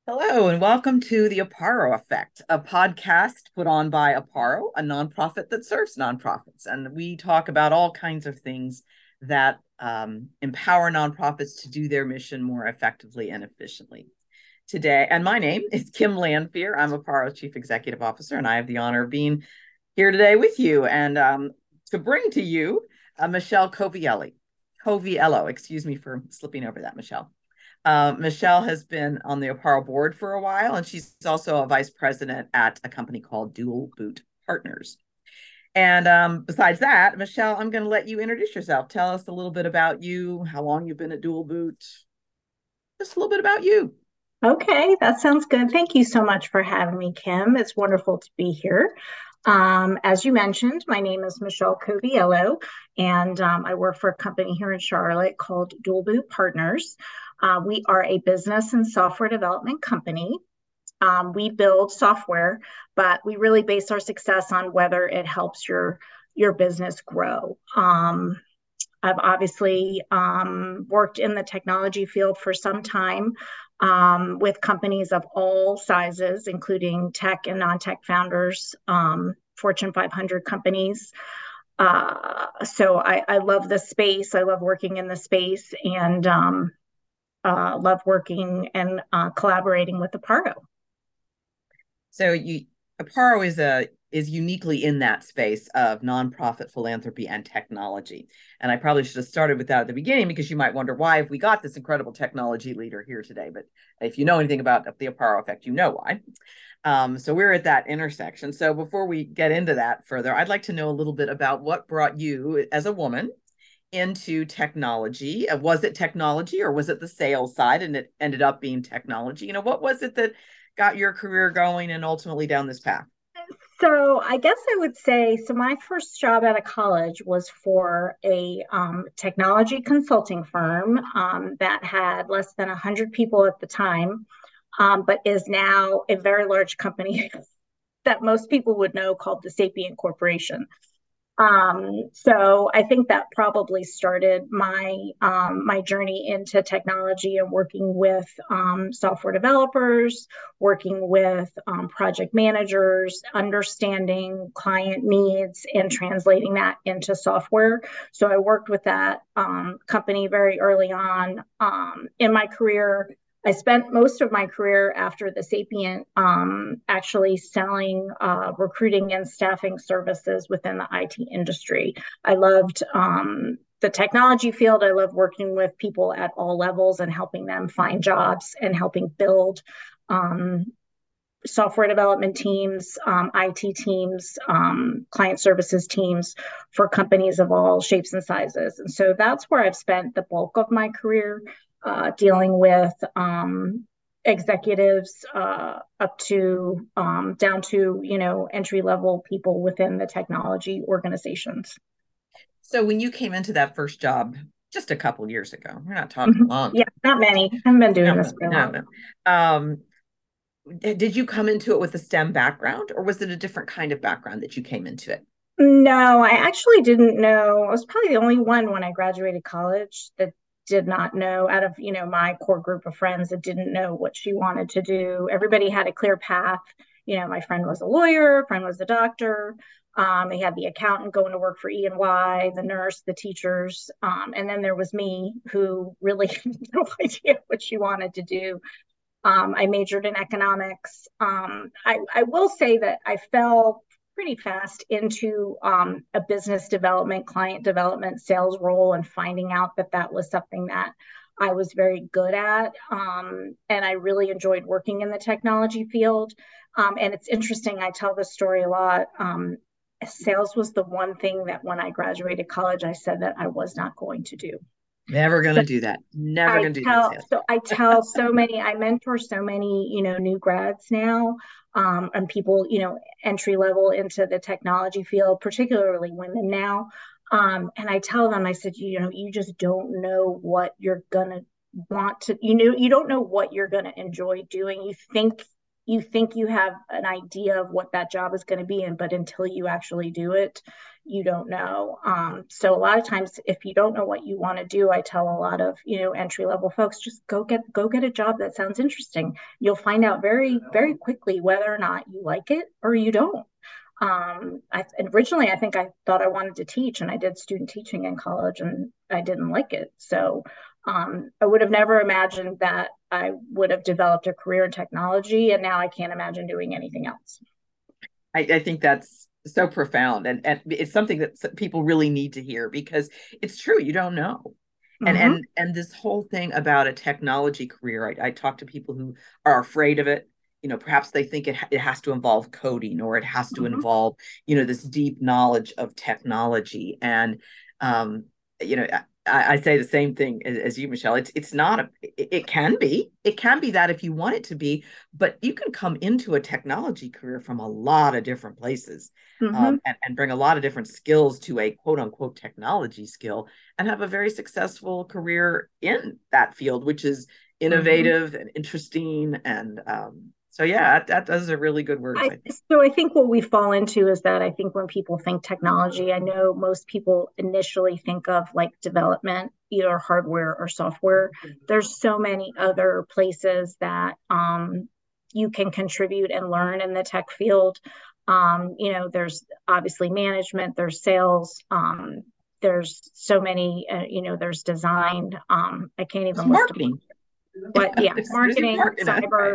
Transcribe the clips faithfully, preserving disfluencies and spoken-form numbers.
Hello, and welcome to the Aparo Effect, a podcast put on by Aparo, a nonprofit that serves nonprofits. And we talk about all kinds of things that um, empower nonprofits to do their mission more effectively and efficiently. Today, and my name is Kim Lanfear. I'm Aparo's Chief Executive Officer, and I have the honor of being here today with you and um, to bring to you uh, Michelle Covielli. Coviello, excuse me for slipping over that, Michelle. Uh, Michelle has been on the Aparo board for a while, and she's also a vice president at a company called Dual Boot Partners. And um, besides that, Michelle, I'm going to let you introduce yourself. Tell us a little bit about you, how long you've been at Dual Boot, just a little bit about you. Okay, that sounds good. Thank you so much for having me, Kim. It's wonderful to be here. Um, as you mentioned, my name is Michelle Coviello, and um, I work for a company here in Charlotte called Dual Boot Partners. Uh, we are a business and software development company. Um, we build software, but we really base our success on whether it helps your your business grow. Um, I've obviously um, worked in the technology field for some time um, with companies of all sizes, including tech and non tech founders, um, Fortune five hundred companies. Uh, so I, I love the space. I love working in the space and um, uh, love working and uh, collaborating with Aparo. So you Aparo is a is uniquely in that space of nonprofit philanthropy and technology. And I probably should have started with that at the beginning because you might wonder why have we got this incredible technology leader here today. But if you know anything about the Aparo effect, you know why. Um, so we're at that intersection. So before we get into that further, I'd like to know a little bit about what brought you as a woman into technology. Uh, Was it technology or was it the sales side and it ended up being technology? You know, what was it that got your career going and ultimately down this path? So I guess I would say, so my first job out of college was for a um, technology consulting firm um, that had less than one hundred people at the time, um, but is now a very large company that most people would know called the Sapient Corporation. Um, so I think that probably started my um, my journey into technology and working with um, software developers, working with um, project managers, understanding client needs, and translating that into software. So I worked with that um, company very early on um, in my career. I spent most of my career after the Sapient um, actually selling uh, recruiting and staffing services within the I T industry. I loved um, the technology field. I love working with people at all levels and helping them find jobs and helping build um, software development teams, um, I T teams, um, client services teams for companies of all shapes and sizes. And so that's where I've spent the bulk of my career uh, dealing with um, executives uh, up to um, down to, you know, entry level people within the technology organizations. So when you came into that first job just a couple years ago, we're not talking Mhm. long Yeah, time. not many. I haven't been doing No, this for a no, while. no. Um, did you come into it with a STEM background or was it a different kind of background that you came into it? No, I actually didn't know. I was probably the only one when I graduated college that did not know out of, you know, my core group of friends that didn't know what she wanted to do. Everybody had a clear path. You know, my friend was a lawyer, a friend was a doctor. Um, he had the accountant going to work for E and Y, the nurse, the teachers. Um, and then there was me who really had no idea what she wanted to do. Um, I majored in economics. Um, I, I will say that I fell pretty fast into um, a business development, client development, sales role, and finding out that that was something that I was very good at. Um, and I really enjoyed working in the technology field. Um, and it's interesting, I tell this story a lot. Um, sales was the one thing that when I graduated college, I said that I was not going to do. Never So gonna do that. Never I gonna do that tell sales. so I tell so many, I mentor so many, you know, new grads now, um, and people, you know, entry level into the technology field, particularly women now. Um, and I tell them, I said, you know, you just don't know what you're gonna want to, you know, you don't know what you're gonna enjoy doing. You think you think you have an idea of what that job is going to be, and but until you actually do it, you don't know. Um, so a lot of times, if you don't know what you want to do, I tell a lot of, you know, entry level folks, just go get go get a job that sounds interesting. You'll find out very, very quickly whether or not you like it or you don't. Um, I originally I think I thought I wanted to teach, and I did student teaching in college, and I didn't like it. So um, I would have never imagined that I would have developed a career in technology, and now I can't imagine doing anything else. I, I think that's so profound, and, and it's something that people really need to hear, because it's true, you don't know. And Mm-hmm. and and this whole thing about a technology career, I, I talk to people who are afraid of it. You know, perhaps they think it it has to involve coding, or it has to Mm-hmm. involve, you know, this deep knowledge of technology. And um, you know, I, I say the same thing as, as you, Michelle. It's it's not a. It, it can be. It can be that if you want it to be, but you can come into a technology career from a lot of different places, Mm-hmm. um, and, and bring a lot of different skills to a quote unquote technology skill, and have a very successful career in that field, which is Mm-hmm. innovative and interesting. And um, so, yeah, that, that those are really good words, I, I think. so I think what we fall into is that I think when people think technology, I know most people initially think of like development, either hardware or software. There's so many other places that um, you can contribute and learn in the tech field. Um, you know, there's obviously management, there's sales, um, there's so many, uh, you know, there's design. Um, I can't It's even list them, marketing. but yeah, there's, there's even marketing, marketing, cyber, right?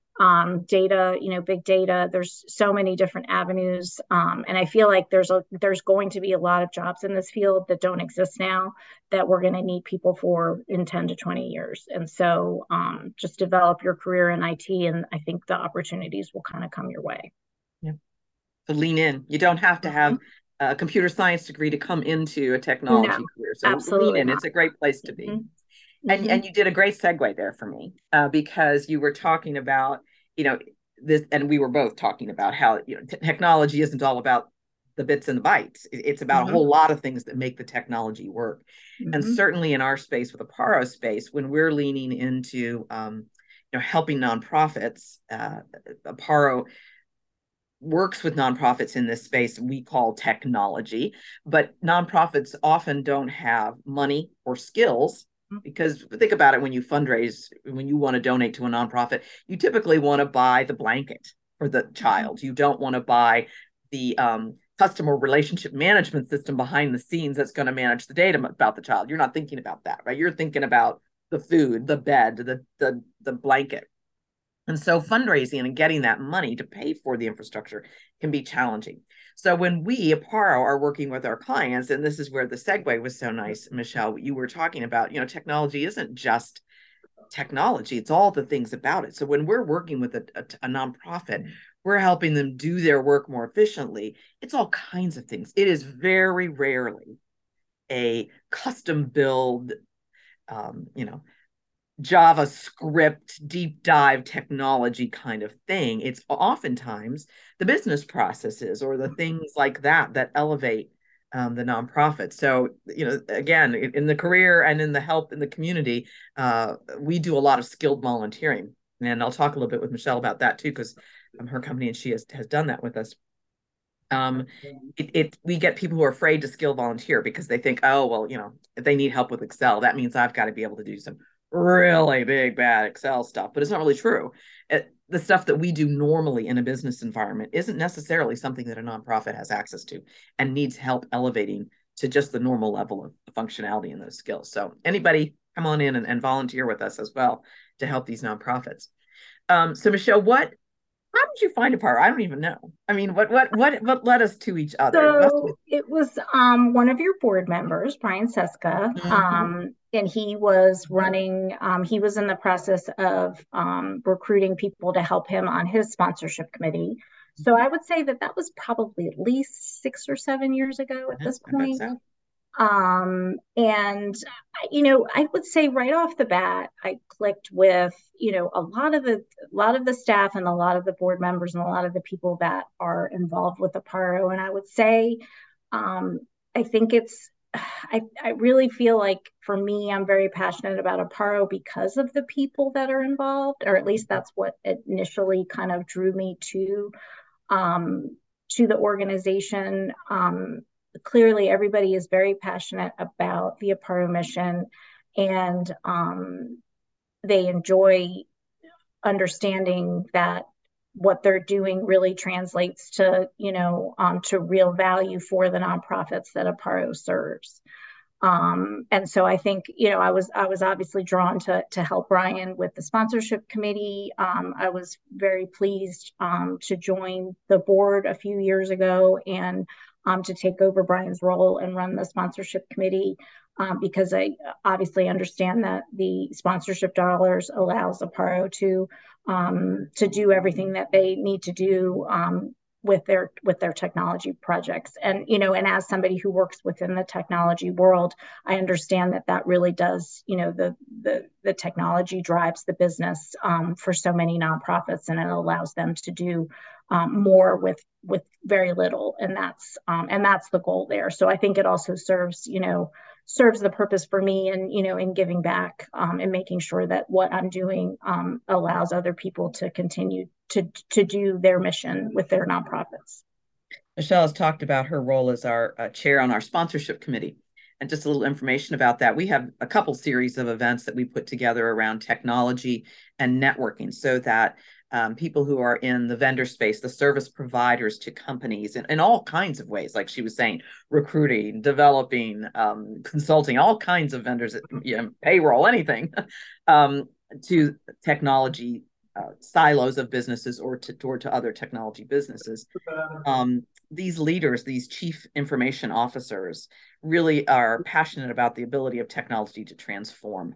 um, data, you know, big data. There's so many different avenues, um, and I feel like there's a there's going to be a lot of jobs in this field that don't exist now that we're going to need people for in ten to twenty years. And so, um, just develop your career in I T, and I think the opportunities will kind of come your way. Yeah. So lean in. You don't have to Mm-hmm. have a computer science degree to come into a No, technology career. So lean absolutely in. not. It's a great place to be. Mm-hmm. And Mm-hmm. and you did a great segue there for me, uh, because you were talking about, you know, this, and we were both talking about how, you know, t- technology isn't all about the bits and the bytes. It's about a Mm-hmm. whole lot of things that make the technology work. And Mm-hmm. certainly in our space, with the Aparo space, when we're leaning into, um, you know, helping nonprofits, uh, Aparo works with nonprofits in this space we call technology, but nonprofits often don't have money or skills, because think about it, when you fundraise, when you want to donate to a nonprofit, you typically want to buy the blanket for the Mm-hmm. child. You don't want to buy the um, customer relationship management system behind the scenes that's going to manage the data about the child. You're not thinking about that, right? You're thinking about the food, the bed, the the the blanket. And so fundraising and getting that money to pay for the infrastructure can be challenging. So when we, Aparo, are working with our clients, and this is where the segue was so nice, Michelle, you were talking about, you know, technology isn't just technology, it's all the things about it. So when we're working with a, a, a nonprofit, we're helping them do their work more efficiently. It's all kinds of things. It is very rarely a custom build, um, you know, JavaScript deep dive technology kind of thing. It's oftentimes the business processes or the things like that that elevate um, the nonprofit. So, you know, again, in the career and in the help in the community, uh, we do a lot of skilled volunteering. And I'll talk a little bit with Michelle about that too, because um, her company and she has, has done that with us. Um, it, it we get people who are afraid to skill volunteer because they think, oh, well, you know, if they need help with Excel, that means I've got to be able to do some really big bad Excel stuff. But it's not really true. It, the stuff that we do normally in a business environment isn't necessarily something that a nonprofit has access to and needs help elevating to just the normal level of functionality in those skills. So anybody come on in and, and volunteer with us as well to help these nonprofits. Um, so Michelle, what how did you find Aparo? I don't even know. I mean, what what what what led us to each other? It must have So it was um, one of your board members, Brian Seska, been. Mhm. um, and he was running, um, he was in the process of um, recruiting people to help him on his sponsorship committee. So I would say that that was probably at least six or seven years ago at Yeah, this I bet point. so. Um, and, you know, I would say right off the bat, I clicked with, you know, a lot of the, a lot of the staff and a lot of the board members and a lot of the people that are involved with Aparo. And I would say, um, I think it's, I, I really feel like for me, I'm very passionate about Aparo because of the people that are involved, or at least that's what initially kind of drew me to um, to the organization. Um, clearly everybody is very passionate about the Aparo mission, and um, they enjoy understanding that what they're doing really translates to, you know, um, to real value for the nonprofits that Aparo serves. Um, and so I think, you know, I was I was obviously drawn to to help Brian with the sponsorship committee. Um, I was very pleased um, to join the board a few years ago and um, to take over Brian's role and run the sponsorship committee, um, because I obviously understand that the sponsorship dollars allows Aparo to um, to do everything that they need to do um, with their with their technology projects. And you know, and as somebody who works within the technology world, I understand that that really does, you know, the the the technology drives the business um, for so many nonprofits, and it allows them to do um, more with with very little, and that's um, and that's the goal there. So I think it also serves, you know, serves the purpose for me, and you know, in giving back um, and making sure that what I'm doing um, allows other people to continue to to do their mission with their nonprofits. Michelle has talked about her role as our uh, chair on our sponsorship committee. And just a little information about that. We have a couple series of events that we put together around technology and networking so that um, people who are in the vendor space, the service providers to companies in, in all kinds of ways, like she was saying, recruiting, developing, um, consulting, all kinds of vendors, you know, payroll, anything, um, to technology uh, silos of businesses or to, or to other technology businesses. Um, these leaders, these chief information officers, really are passionate about the ability of technology to transform.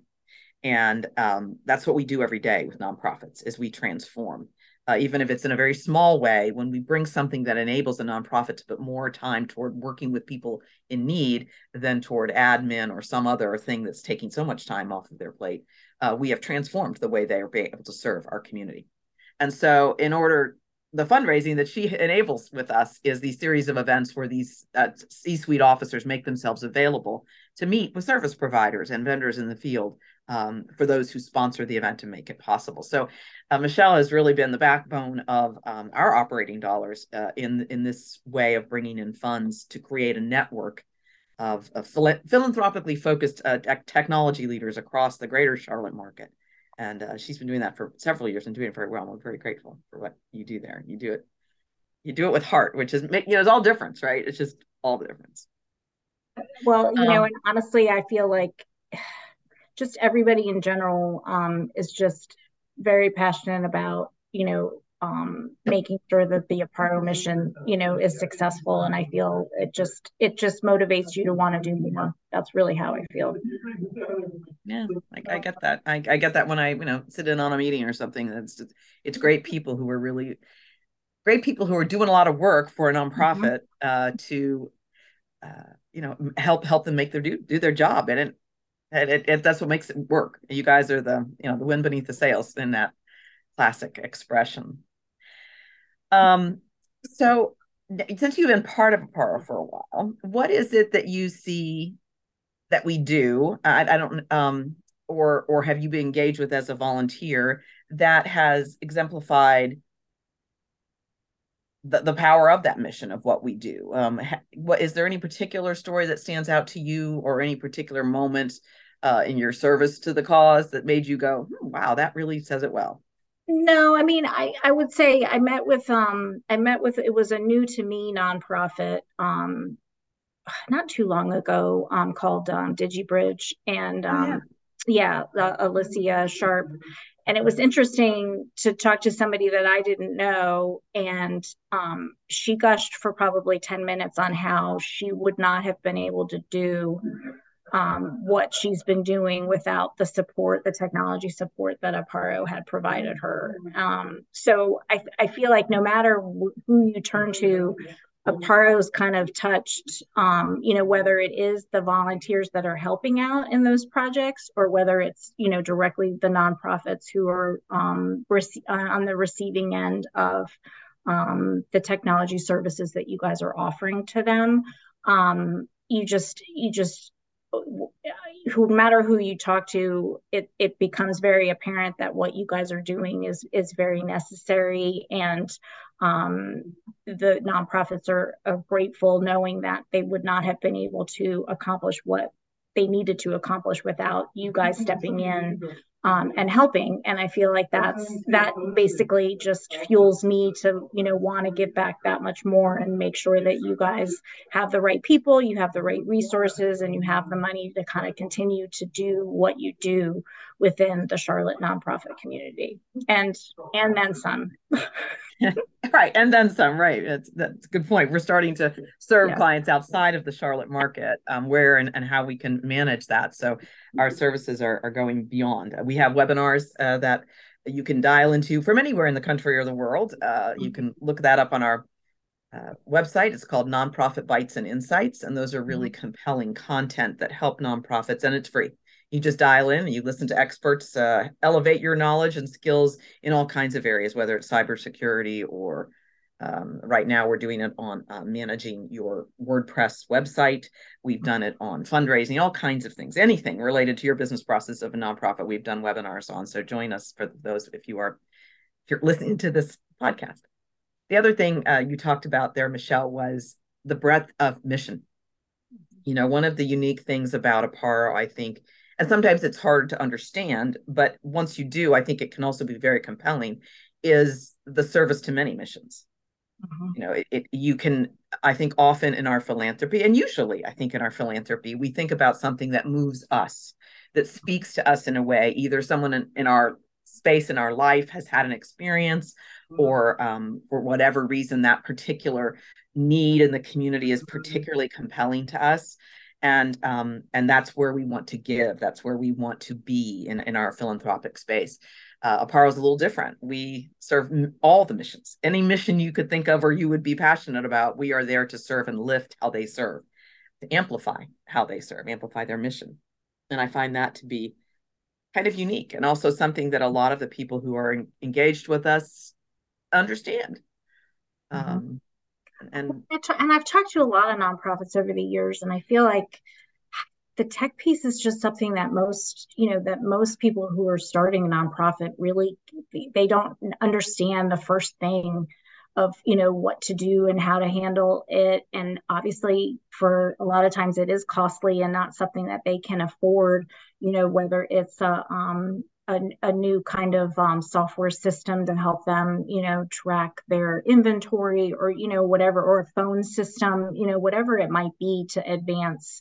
And um, that's what we do every day with nonprofits, is we transform. Uh, even if it's in a very small way, when we bring something that enables a nonprofit to put more time toward working with people in need than toward admin or some other thing that's taking so much time off of their plate, uh, we have transformed the way they are able to serve our community. And so in order, the fundraising that she enables with us is these series of events where these uh, C-suite officers make themselves available to meet with service providers and vendors in the field um, for those who sponsor the event and make it possible. So uh, Michelle has really been the backbone of um, our operating dollars uh, in, in this way of bringing in funds to create a network of, of philanthropically focused uh, technology leaders across the greater Charlotte market. And uh, she's been doing that for several years and doing it very well. We're very grateful for what you do there. You do it, you do it with heart, which is, you know, it's all difference, right? It's just all the difference. Well, you um, know, and honestly, I feel like just everybody in general um, is just very passionate about, you know, um, making sure that the Aparo mission, you know, is successful. And I feel it just, it just motivates you to want to do more. That's really how I feel. Yeah, like I get that. I, I get that when I, you know, sit in on a meeting or something. That's just, it's great people who are really great people who are doing a lot of work for a nonprofit mm-hmm. uh, to, uh, you know, help help them make their do do their job, and it, it, it that's what makes it work. You guys are the, you know, the wind beneath the sails in that classic expression. Um, so since you've been part of Aparo for a while, what is it that you see that we do? I, I don't, um, or or have you been engaged with as a volunteer that has exemplified the, the power of that mission of what we do? Um, ha, what is there any particular story that stands out to you, or any particular moment uh, in your service to the cause that made you go, hmm, wow, that really says it well? No, I mean, I, I would say I met with, um, I met with, it was a new to me nonprofit, um, not too long ago, um, called, um, DigiBridge. And, um, oh, yeah, yeah uh, Alicia Sharp. And it was interesting to talk to somebody that I didn't know. And, um, she gushed for probably ten minutes on how she would not have been able to do Um, what she's been doing without the support, the technology support that Aparo had provided her. Um, so I, I feel like no matter wh- who you turn to, Aparo's kind of touched, um, you know, whether it is the volunteers that are helping out in those projects, or whether it's, you know, directly the nonprofits who are um, rec- on the receiving end of um, the technology services that you guys are offering to them. Um, you just, you just, who no matter who you talk to, it it becomes very apparent that what you guys are doing is is very necessary, and um, the nonprofits are, are grateful knowing that they would not have been able to accomplish what they needed to accomplish without you guys stepping in um, and helping. And I feel like that's that basically just fuels me to, you know, want to give back that much more and make sure that you guys have the right people, you have the right resources, and you have the money to kind of continue to do what you do within the Charlotte nonprofit community, and and then some. Right. And then some, right. That's, that's a good point. We're starting to serve Yeah. clients outside of the Charlotte market, um, where and, and how we can manage that. So our services are, are going beyond. We have webinars uh, that you can dial into from anywhere in the country or the world. Uh, you can look that up on our uh, website. It's called Nonprofit Bites and Insights. And those are really mm-hmm. compelling content that help nonprofits, and it's free. You just dial in and you listen to experts uh, elevate your knowledge and skills in all kinds of areas, whether it's cybersecurity or um, right now we're doing it on uh, managing your WordPress website. We've done it on fundraising, all kinds of things, anything related to your business process of a nonprofit. We've done webinars on. So join us for those if you are if you're listening to this podcast. The other thing uh, you talked about there, Michelle, was the breadth of mission. You know, one of the unique things about Aparo, I think, and sometimes it's hard to understand, but once you do, I think it can also be very compelling, is the service to many missions. Mm-hmm. You know, it, it you can, I think often in our philanthropy, and usually I think in our philanthropy, we think about something that moves us, that speaks to us in a way, either someone in, in our space in our life has had an experience, or um, for whatever reason, that particular need in the community is particularly compelling to us. And um, and that's where we want to give. That's where we want to be in, in our philanthropic space. Uh, Aparo is a little different. We serve all the missions. Any mission you could think of or you would be passionate about, we are there to serve and lift how they serve, to amplify how they serve, amplify their mission. And I find that to be kind of unique, and also something that a lot of the people who are in, engaged with us understand. Mm-hmm. Um, and and I've talked to a lot of nonprofits over the years, and I feel like the tech piece is just something that most, you know, that most people who are starting a nonprofit really, they don't understand the first thing of, you know, what to do and how to handle it. And obviously for a lot of times it is costly and not something that they can afford, you know, whether it's a, um, a, a new kind of um, software system to help them, you know, track their inventory, or, you know, whatever, or a phone system, you know, whatever it might be to advance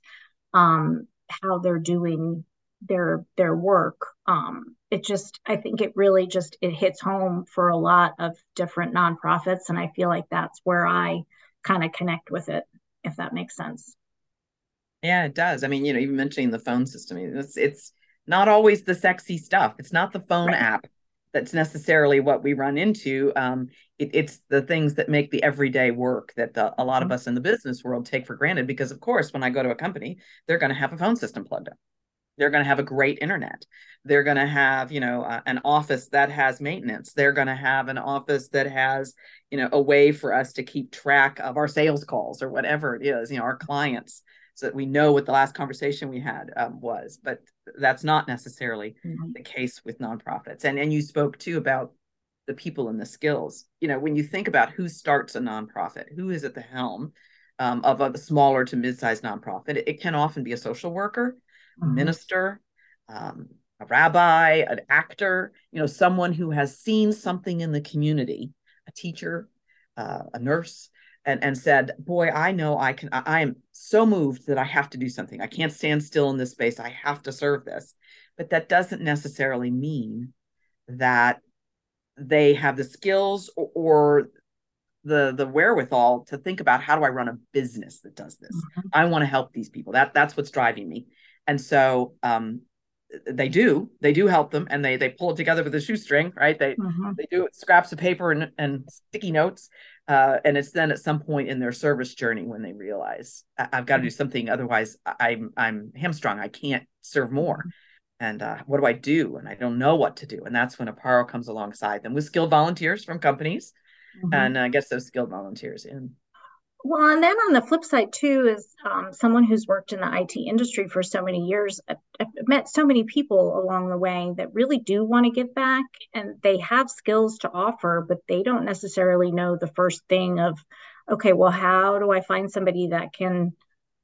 um, how they're doing their their work. Um, it just, I think it really just, it hits home for a lot of different nonprofits. And I feel like that's where I kind of connect with it, if that makes sense. Yeah, it does. I mean, you know, even mentioning the phone system, it's, it's not always the sexy stuff. It's not the phone right. app that's necessarily what we run into. Um, it, it's the things that make the everyday work that the, a lot mm-hmm. of us in the business world take for granted. Because, of course, when I go to a company, they're going to have a phone system plugged up. They're going to have a great internet. They're going to have, you know, uh, an office that has maintenance. They're going to have an office that has, you know, a way for us to keep track of our sales calls or whatever it is, you know, our clients, so that we know what the last conversation we had um, was. But that's not necessarily mm-hmm. the case with nonprofits. And, and you spoke too about the people and the skills. You know, when you think about who starts a nonprofit, who is at the helm um, of a smaller to mid-sized nonprofit, it, it can often be a social worker, a mm-hmm. minister, um, a rabbi, an actor, you know, someone who has seen something in the community, a teacher, uh, a nurse, and, and said, boy, I know I can, I, I am so moved that I have to do something. I can't stand still in this space. I have to serve this. But that doesn't necessarily mean that they have the skills or, or the, the wherewithal to think about, how do I run a business that does this? Mm-hmm. I want to help these people. That, that's what's driving me. And so um, they do, they do help them, and they they pull it together with a shoestring, right? They mm-hmm. they do it, scraps of paper and, and sticky notes. Uh, and it's then at some point in their service journey when they realize, I- I've got to do something, otherwise I'm I'm hamstrung. I can't serve more. And uh, what do I do? And I don't know what to do. And that's when Aparo comes alongside them with skilled volunteers from companies mm-hmm. and uh, gets those skilled volunteers in. Well, and then on the flip side too is um, someone who's worked in the I T industry for so many years. I've, I've met so many people along the way that really do want to give back, and they have skills to offer, but they don't necessarily know the first thing of, okay, well, how do I find somebody that can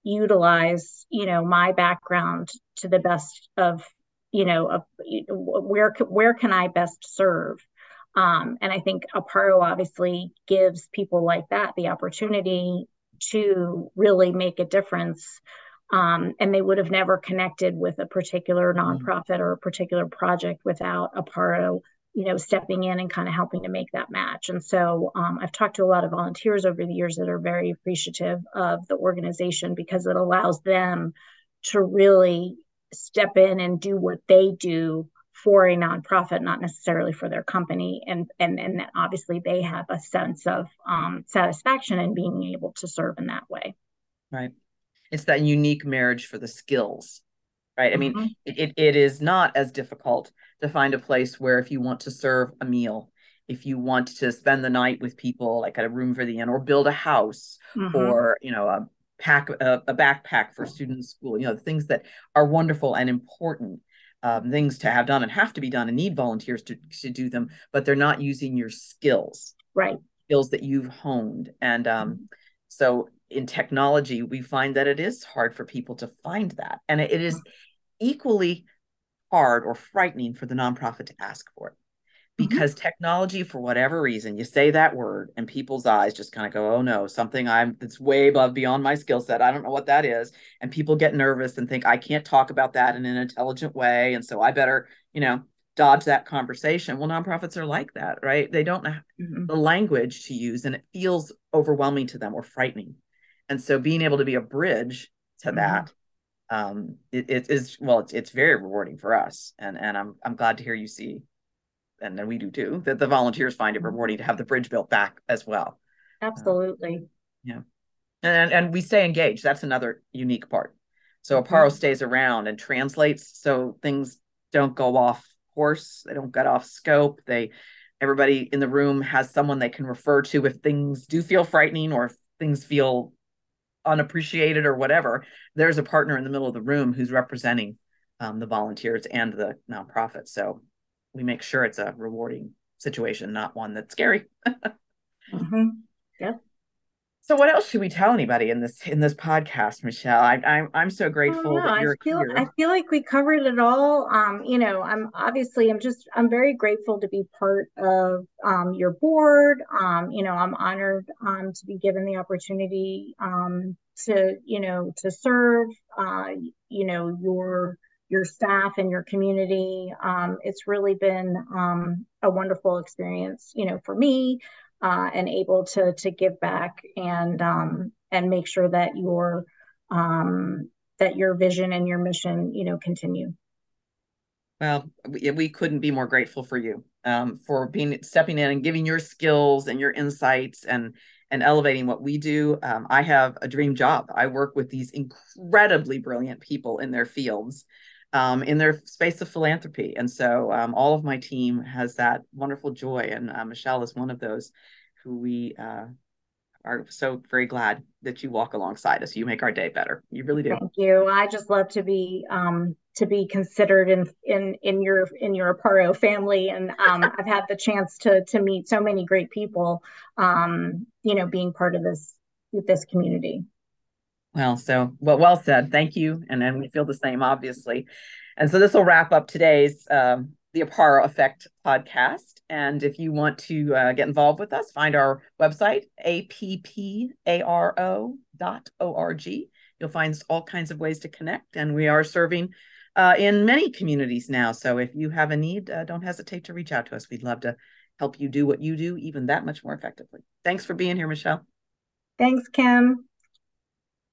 utilize, you know, my background to the best of, you know, of, where where can I best serve? Um, and I think Aparo obviously gives people like that the opportunity to really make a difference. Um, and they would have never connected with a particular Mm. nonprofit or a particular project without Aparo, you know, stepping in and kind of helping to make that match. And so um, I've talked to a lot of volunteers over the years that are very appreciative of the organization because it allows them to really step in and do what they do for a nonprofit, not necessarily for their company. And and and obviously they have a sense of um, satisfaction in being able to serve in that way. Right. It's that unique marriage for the skills, right? I mean, Mm-hmm. it, it, it is not as difficult to find a place where if you want to serve a meal, if you want to spend the night with people, like at a room for the inn, or build a house, Mm-hmm. or, you know, a pack, a, a backpack for students' school, you know, things that are wonderful and important um, things to have done and have to be done and need volunteers to, to do them, but they're not using your skills, Right. skills that you've honed. And um, so in technology, we find that it is hard for people to find that. And it is equally hard or frightening for the nonprofit to ask for it Mm-hmm. because technology, for whatever reason, you say that word and people's eyes just kind of go, oh no, something I'm that's way above beyond my skill set. I don't know what that is. And people get nervous and think I can't talk about that in an intelligent way. And so I better, you know, dodge that conversation. Well, nonprofits are like that, right? They don't know Mm-hmm. the language to use and it feels overwhelming to them or frightening. And so being able to be a bridge to Mm-hmm. that um it, it is well it's, it's very rewarding for us and and i'm i'm glad to hear you see and then we do too that the volunteers find it rewarding to have the bridge built back as well. uh, Absolutely. yeah, and and we stay engaged. That's another unique part. So Aparo Mm-hmm. stays around and translates so things don't go off course, they don't get off scope. They everybody in the room has someone they can refer to if things do feel frightening or if things feel unappreciated or whatever. There's a partner in the middle of the room who's representing um, the volunteers and the nonprofit. So we make sure it's a rewarding situation, not one that's scary. Mm-hmm. Yep. So what else should we tell anybody in this in this podcast, Michelle? I, I'm I'm so Oh grateful no, that I you're feel I here. feel like we covered it all. Um, you know, I'm obviously I'm just I'm very grateful to be part of um, your board. Um, you know, I'm honored um, to be given the opportunity um, to you know to serve uh, you know your your staff and your community. Um, it's really been um, a wonderful experience, you know, for me, uh, and able to to give back and um, and make sure that your um, that your vision and your mission, you know, continue. Well, we, we couldn't be more grateful for you um, for being stepping in and giving your skills and your insights and and elevating what we do. Um, I have a dream job. I work with these incredibly brilliant people in their fields, um, in their space of philanthropy, and so um, all of my team has that wonderful joy. And uh, Michelle is one of those who we uh, are so very glad that you walk alongside us. You make our day better. You really do. Thank you. I just love to be um, to be considered in in in your in your Aparo family, and um, I've had the chance to to meet so many great people. Um, you know, being part of this this community. Well, so well, well said. Thank you. And then we feel the same, obviously. And so this will wrap up today's um, the Aparo Effect podcast. And if you want to uh, get involved with us, find our website, A P P A R O dot O R G. You'll find all kinds of ways to connect. And we are serving uh, in many communities now. So if you have a need, uh, don't hesitate to reach out to us. We'd love to help you do what you do even that much more effectively. Thanks for being here, Michelle. Thanks, Kim.